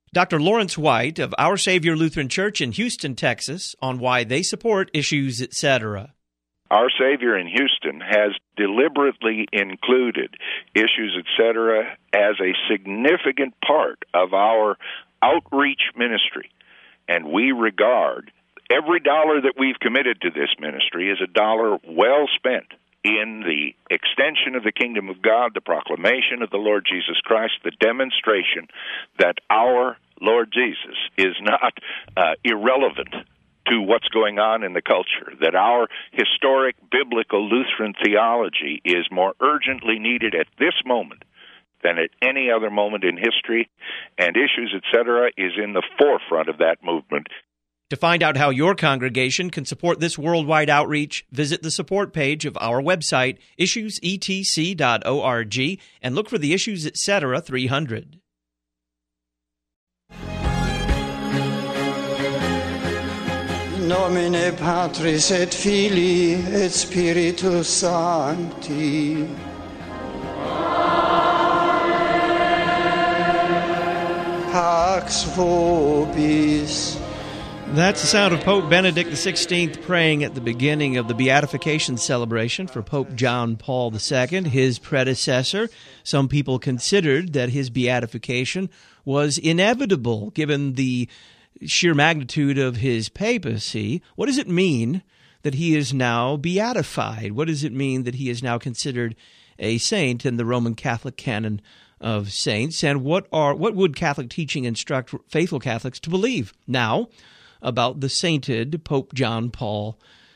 Dr. Lawrence White of Our Savior Lutheran Church in Houston, Texas, on why they support Issues, etc. Our Savior in Houston has deliberately included Issues, etc. as a significant part of our outreach ministry, and we regard every dollar that we've committed to this ministry as a dollar well spent in the extension of the kingdom of God, the proclamation of the Lord Jesus Christ, the demonstration that our Lord Jesus is not irrelevant to what's going on in the culture, that our historic biblical Lutheran theology is more urgently needed at this moment than at any other moment in history, and Issues, etc., is in the forefront of that movement. To find out how your congregation can support this worldwide outreach, visit the support page of our website, issuesetc.org, and look for the Issues, etc. 300. Nomine Patris et Filii et Spiritus Sancti. Pax vobis. That's the sound of Pope Benedict XVI praying at the beginning of the beatification celebration for Pope John Paul II, his predecessor. Some people considered that his beatification was inevitable given the sheer magnitude of his papacy. What does it mean that he is now beatified? What does it mean that he is now considered a saint in the Roman Catholic canon of saints? And what would Catholic teaching instruct faithful Catholics to believe now about the sainted Pope John Paul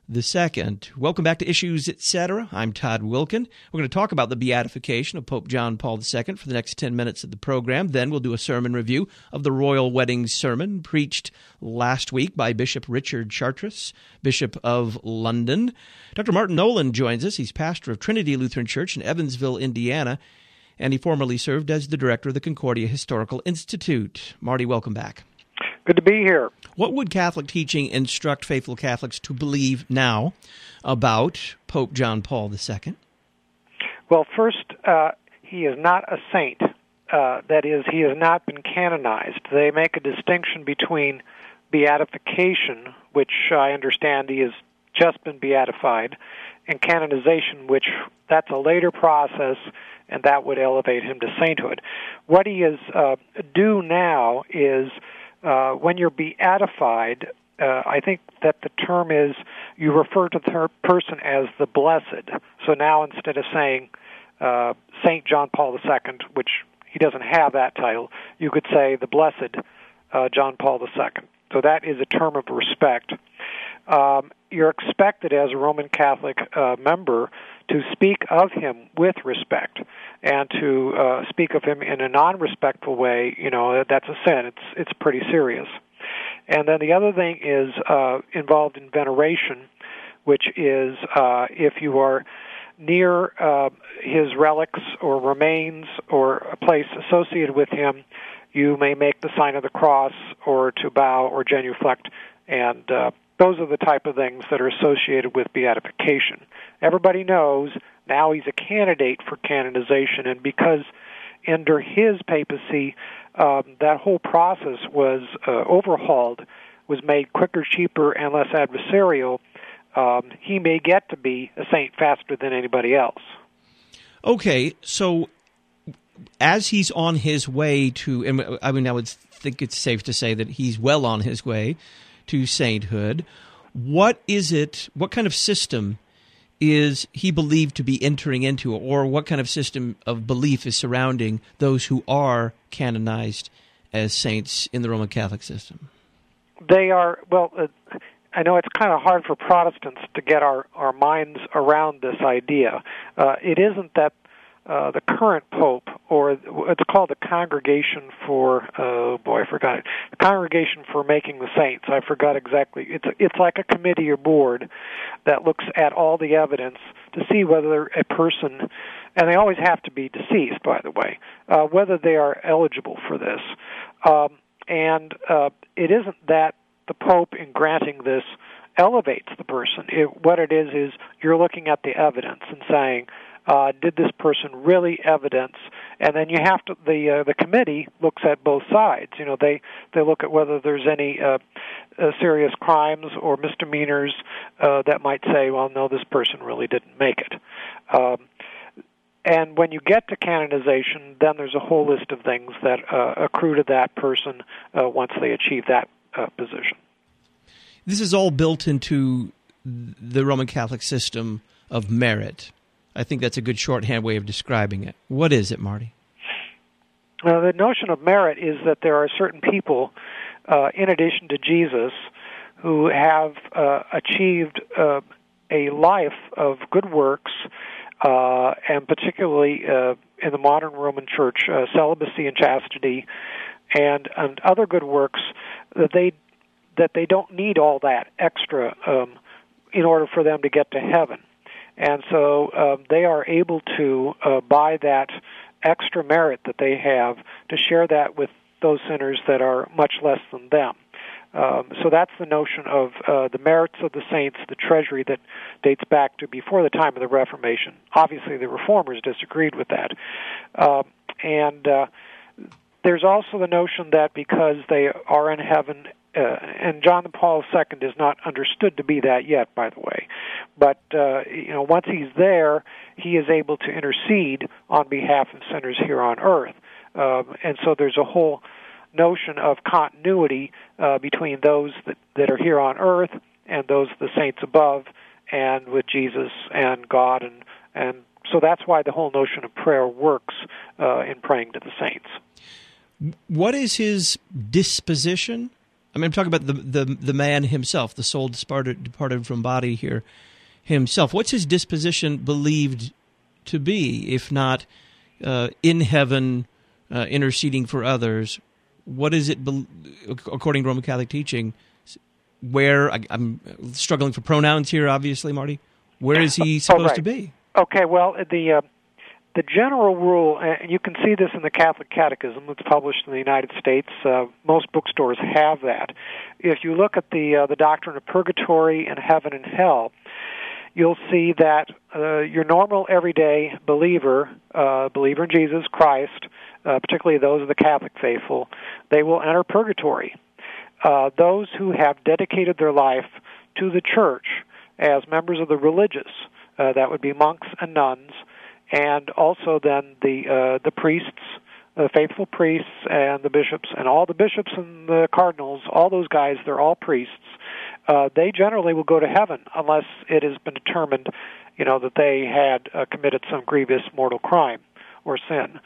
II? Welcome back to Issues, etc. I'm Todd Wilkin. We're going to talk about the beatification of Pope John Paul II for the next 10 minutes of the program. Then we'll do a sermon review of the Royal Wedding Sermon preached last week by Bishop Richard Chartres, Bishop of London. Dr. Martin Nolan joins us. He's pastor of Trinity Lutheran Church in Evansville, Indiana, and he formerly served as the director of the Concordia Historical Institute. Marty, welcome back. Good to be here. What would Catholic teaching instruct faithful Catholics to believe now about Pope John Paul II? Well, first, he is not a saint. That is, he has not been canonized. They make a distinction between beatification, which I understand he has just been beatified, and canonization, which that's a later process, and that would elevate him to sainthood. What he is due now is when you're beatified, I think that the term is you refer to the person as the blessed. So now instead of saying St. John Paul II, which he doesn't have that title, you could say the blessed John Paul II. So that is a term of respect. You're expected as a Roman Catholic member to speak of him with respect, and to speak of him in a non-respectful way, that's a sin. It's pretty serious. And then the other thing is involved in veneration, which is if you are near his relics or remains or a place associated with him, you may make the sign of the cross or to bow or genuflect, and those are the type of things that are associated with beatification. Everybody knows now he's a candidate for canonization, and because under his papacy, that whole process was overhauled, was made quicker, cheaper, and less adversarial, he may get to be a saint faster than anybody else. Okay, so as he's on his way to, and I would think it's safe to say that he's well on his way to sainthood, what kind of system is he believed to be entering into, or what kind of system of belief is surrounding those who are canonized as saints in the Roman Catholic system? They are, I know it's kind of hard for Protestants to get our minds around this idea. It isn't that the current pope, or it's called the Congregation for, I forgot it. The Congregation for Making the Saints. I forgot exactly. It's like a committee or board that looks at all the evidence to see whether a person, and they always have to be deceased, by the way, whether they are eligible for this. And it isn't that the pope, in granting this, elevates the person. What it is you're looking at the evidence and saying, Did this person really evidence? And then you have to. The committee looks at both sides. They look at whether there's any serious crimes or misdemeanors that might say, well, no, this person really didn't make it. And when you get to canonization, then there's a whole list of things that accrue to that person once they achieve that position. This is all built into the Roman Catholic system of merit. I think that's a good shorthand way of describing it. What is it, Marty? The notion of merit is that there are certain people, in addition to Jesus, who have achieved a life of good works, and particularly in the modern Roman Church, celibacy and chastity, and other good works that they don't need all that extra in order for them to get to heaven. And so they are able to, by that extra merit that they have, to share that with those sinners that are much less than them. So that's the notion of the merits of the saints, the treasury that dates back to before the time of the Reformation. Obviously, the Reformers disagreed with that. And there's also the notion that because they are in heaven, and John Paul II is not understood to be that yet, by the way. But once he's there, he is able to intercede on behalf of sinners here on earth. And so there's a whole notion of continuity between those that are here on earth and those the saints above, and with Jesus and God, and so that's why the whole notion of prayer works in praying to the saints. What is his disposition? I mean, I'm talking about the man himself, the soul departed from body here himself. What's his disposition believed to be, if not in heaven, interceding for others? What is it, according to Roman Catholic teaching, where, I'm struggling for pronouns here, obviously, Marty, where is he supposed to be? Okay, well, the general rule, and you can see this in the Catholic Catechism that's published in the United States. Most bookstores have that. If you look at the doctrine of purgatory and heaven and hell, you'll see that your normal, everyday believer in Jesus Christ, particularly those of the Catholic faithful, they will enter purgatory. Those who have dedicated their life to the Church as members of the religious, that would be monks and nuns, and also then the priests, the faithful priests and the bishops, and all the bishops and the cardinals, all those guys, they're all priests. They generally will go to heaven unless it has been determined, that they had committed some grievous mortal crime or sin.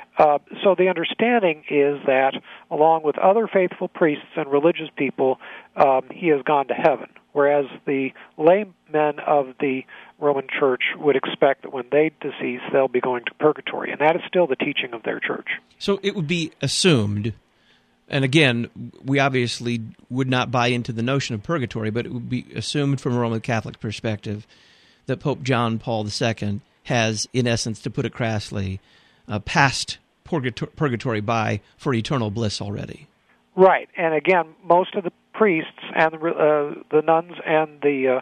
So the understanding is that, along with other faithful priests and religious people, he has gone to heaven, whereas the laymen of the Roman Church would expect that when they decease, they'll be going to purgatory, and that is still the teaching of their church. So it would be assumed, and again, we obviously would not buy into the notion of purgatory, but it would be assumed from a Roman Catholic perspective that Pope John Paul II has, in essence, to put it crassly, passed purgatory by for eternal bliss already. Right, and again, most of the priests and the nuns and the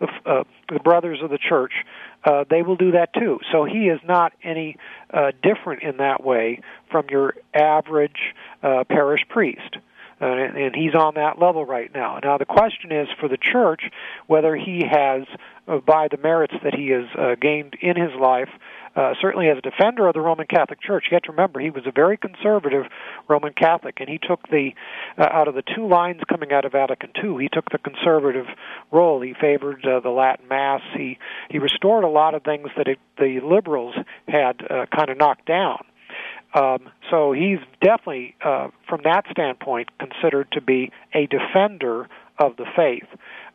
brothers of the church, they will do that too. So he is not any different in that way from your average parish priest. And he's on that level right now. Now, the question is for the church whether he has, by the merits that he has gained in his life, certainly as a defender of the Roman Catholic Church. You have to remember, he was a very conservative Roman Catholic, and he took out of the two lines coming out of Vatican II, he took the conservative role. He favored the Latin Mass. He restored a lot of things that the liberals had kind of knocked down. So he's definitely, from that standpoint, considered to be a defender of the faith.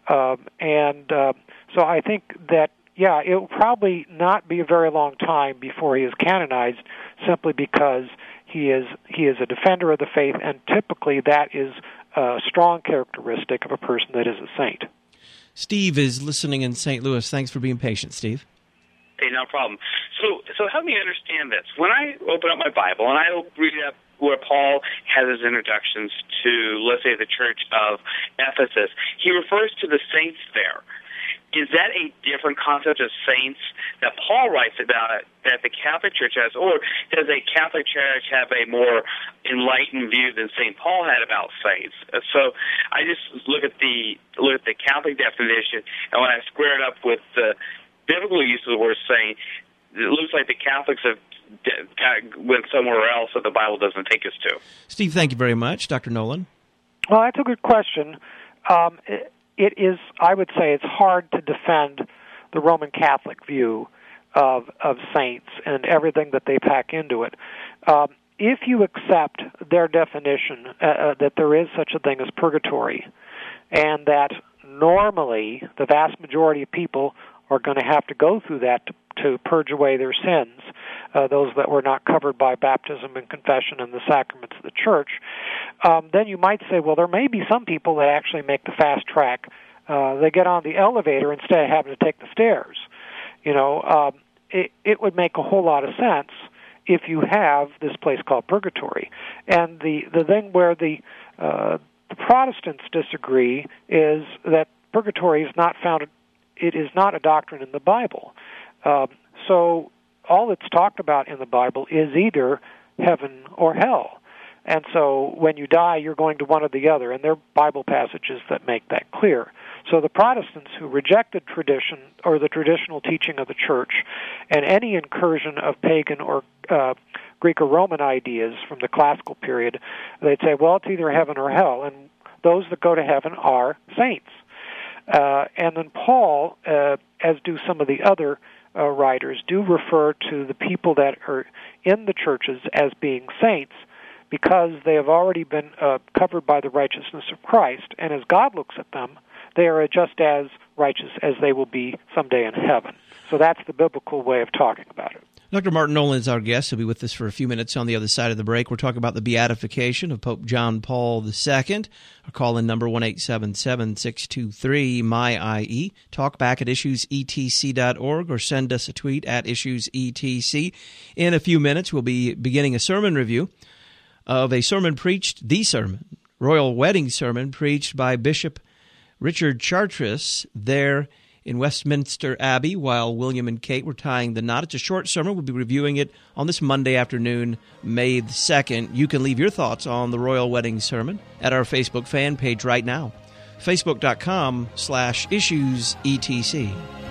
So I think that, it will probably not be a very long time before he is canonized, simply because he is a defender of the faith, and typically that is a strong characteristic of a person that is a saint. Steve is listening in St. Louis. Thanks for being patient, Steve. Hey, no problem. So help me understand this. When I open up my Bible and I read up where Paul has his introductions to, let's say, the Church of Ephesus, he refers to the saints there. is that a different concept of saints that Paul writes about that the Catholic Church has, or does a Catholic Church have a more enlightened view than St. Paul had about saints? So I just look at the Catholic definition, and when I square it up with the biblical use of the word saint, it looks like the Catholics have went somewhere else that the Bible doesn't take us to. Steve, thank you very much. Dr. Nolan? Well, that's a good question. It is, I would say, it's hard to defend the Roman Catholic view of saints and everything that they pack into it. If you accept their definition that there is such a thing as purgatory, and that normally the vast majority of people are going to have to go through that to purge away their sins, those that were not covered by baptism and confession and the sacraments of the church, then you might say, well, there may be some people that actually make the fast track. They get on the elevator instead of having to take the stairs. It would make a whole lot of sense if you have this place called purgatory. And the thing where the Protestants disagree is that purgatory is not found. It is not a doctrine in the Bible. So all that's talked about in the Bible is either heaven or hell. And so when you die, you're going to one or the other, and there are Bible passages that make that clear. So the Protestants who rejected tradition or the traditional teaching of the Church and any incursion of pagan or Greek or Roman ideas from the classical period, they'd say, well, it's either heaven or hell, and those that go to heaven are saints. And then Paul, as do some of the other writers, do refer to the people that are in the churches as being saints because they have already been covered by the righteousness of Christ. And as God looks at them, they are just as righteous as they will be someday in heaven. So that's the biblical way of talking about it. Dr. Martin Nolan is our guest. He'll be with us for a few minutes on the other side of the break. We're talking about the beatification of Pope John Paul II. Our call-in number 1-877-623-MY-IE. Talk back at issuesetc.org or send us a tweet at issuesetc. In a few minutes, we'll be beginning a sermon review of a sermon preached, the sermon, royal wedding sermon preached by Bishop Richard Chartres there in Westminster Abbey while William and Kate were tying the knot. It's a short sermon. We'll be reviewing it on this Monday afternoon, May the 2nd. You can leave your thoughts on the royal wedding sermon at our Facebook fan page right now, facebook.com/issuesetc.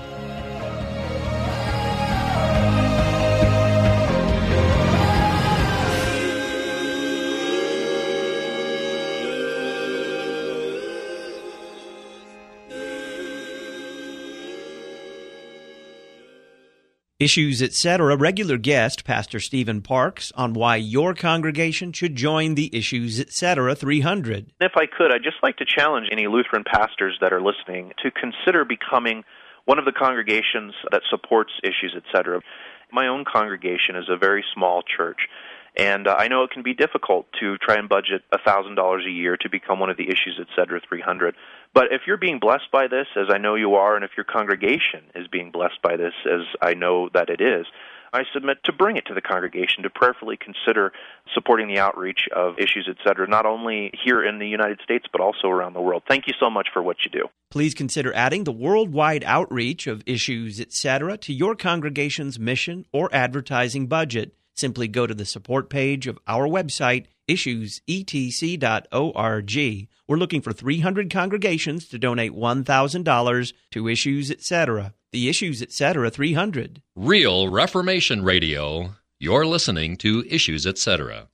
Issues, Etc. Regular guest, Pastor Stephen Parks, on why your congregation should join the Issues, Etc. 300. If I could, I'd just like to challenge any Lutheran pastors that are listening to consider becoming one of the congregations that supports Issues, Etc. My own congregation is a very small church, and I know it can be difficult to try and budget $1,000 a year to become one of the Issues, Etc. 300. But if you're being blessed by this, as I know you are, and if your congregation is being blessed by this, as I know that it is, I submit to bring it to the congregation to prayerfully consider supporting the outreach of Issues, Etc., not only here in the United States, but also around the world. Thank you so much for what you do. Please consider adding the worldwide outreach of Issues, Etc. to your congregation's mission or advertising budget. Simply go to the support page of our website, issuesetc.org. We're looking for 300 congregations to donate $1,000 to Issues, Etc. The Issues, Etc. 300. Real Reformation Radio. You're listening to Issues, Etc.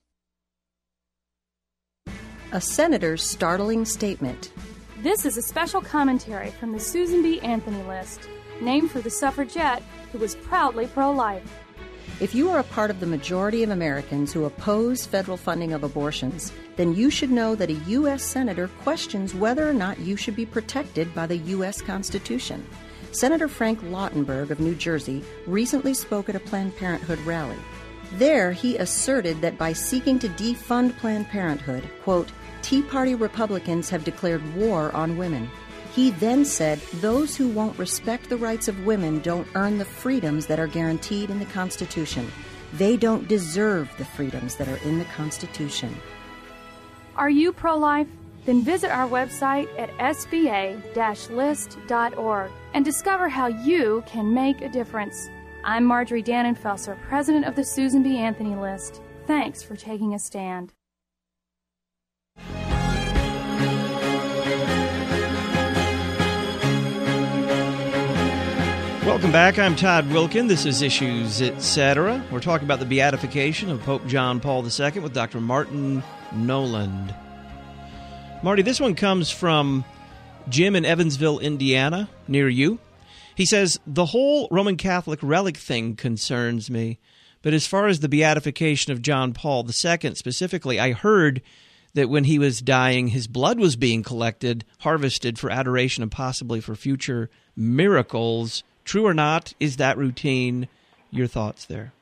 A senator's startling statement. This is a special commentary from the Susan B. Anthony list, named for the suffragette who was proudly pro-life. If you are a part of the majority of Americans who oppose federal funding of abortions, then you should know that a U.S. Senator questions whether or not you should be protected by the U.S. Constitution. Senator Frank Lautenberg of New Jersey recently spoke at a Planned Parenthood rally. There, he asserted that by seeking to defund Planned Parenthood, quote, Tea Party Republicans have declared war on women. He then said, those who won't respect the rights of women don't earn the freedoms that are guaranteed in the Constitution. They don't deserve the freedoms that are in the Constitution. Are you pro-life? Then visit our website at sba-list.org and discover how you can make a difference. I'm Marjorie Dannenfelser, president of the Susan B. Anthony List. Thanks for taking a stand. Welcome back. I'm Todd Wilkin. This is Issues Etc. We're talking about the beatification of Pope John Paul II with Dr. Martin Noland. Marty, this one comes from Jim in Evansville, Indiana, near you. He says, the whole Roman Catholic relic thing concerns me, but as far as the beatification of John Paul II specifically, I heard that when he was dying, his blood was being collected, harvested for adoration and possibly for future miracles. True or not? Is that routine? Your thoughts there?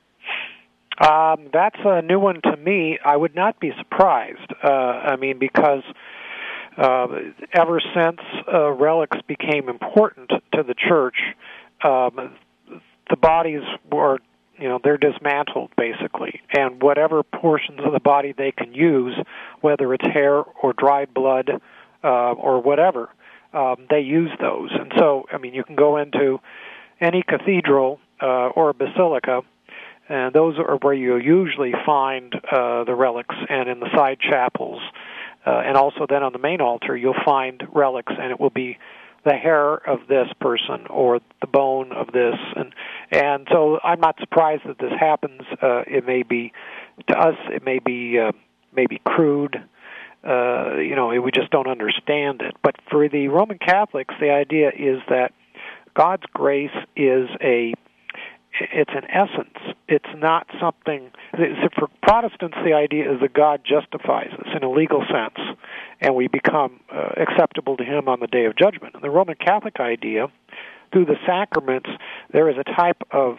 That's a new one to me. I would not be surprised. Because ever since relics became important to the church, the bodies were, they're dismantled basically, and whatever portions of the body they can use, whether it's hair or dried blood or whatever, they use those. And so, you can go into any cathedral or basilica, and those are where you usually find the relics, and in the side chapels. And also then on the main altar, you'll find relics, and it will be the hair of this person or the bone of this. And so I'm not surprised that this happens. It may be, to us, it may be crude. We just don't understand it. But for the Roman Catholics, the idea is that God's grace is it's an essence. It's not something. For Protestants, the idea is that God justifies us in a legal sense, and we become acceptable to Him on the day of judgment. And the Roman Catholic idea, through the sacraments, there is a type of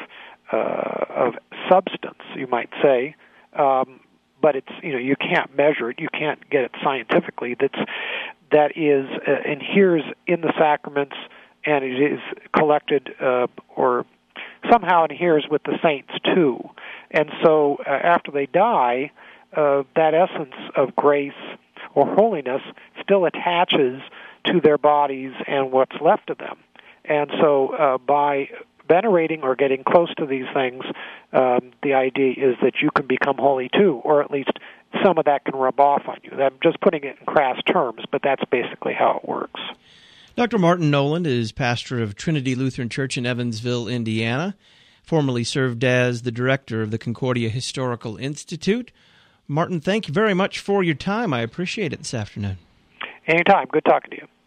substance, you might say, but it's you can't measure it, you can't get it scientifically. That is inheres in the sacraments, and it is collected or somehow adheres with the saints too. And so after they die, that essence of grace or holiness still attaches to their bodies and what's left of them. And so by venerating or getting close to these things, the idea is that you can become holy too, or at least some of that can rub off on you. I'm just putting it in crass terms, but that's basically how it works. Dr. Martin Noland is pastor of Trinity Lutheran Church in Evansville, Indiana, formerly served as the director of the Concordia Historical Institute. Martin, thank you very much for your time. I appreciate it this afternoon. Anytime. Good talking to you.